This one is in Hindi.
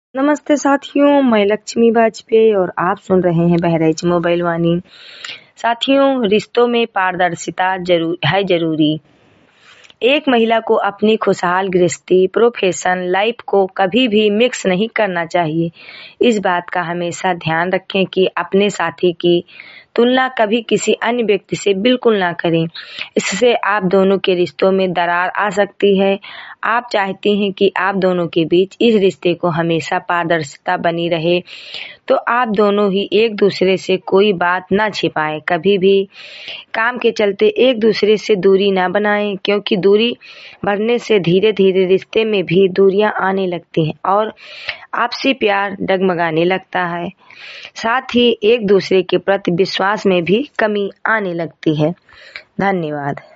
नमस्ते साथियों, मैं लक्ष्मी वाजपेयी और आप सुन रहे हैं बहराइच मोबाइल वाणी। साथियों, रिश्तों में पारदर्शिता जरूरी। एक महिला को अपनी खुशहाल गृहस्थी, प्रोफेशन लाइफ को कभी भी मिक्स नहीं करना चाहिए। इस बात का हमेशा ध्यान रखें कि अपने साथी की तुलना कभी किसी अन्य व्यक्ति से बिल्कुल ना करें। इससे आप दोनों के रिश्तों में दरार आ सकती है। आप चाहती हैं कि आप दोनों के बीच इस रिश्ते को हमेशा पारदर्शिता बनी रहे, तो आप दोनों ही एक दूसरे से कोई बात ना छिपाएं। कभी भी काम के चलते एक दूसरे से दूरी ना बनाएं, क्योंकि दूरी बढ़ने से धीरे धीरे रिश्ते में भी दूरियां आने लगती हैं और आपसी प्यार डगमगाने लगता है। साथ ही एक दूसरे के प्रति विश्वास में भी कमी आने लगती है। धन्यवाद।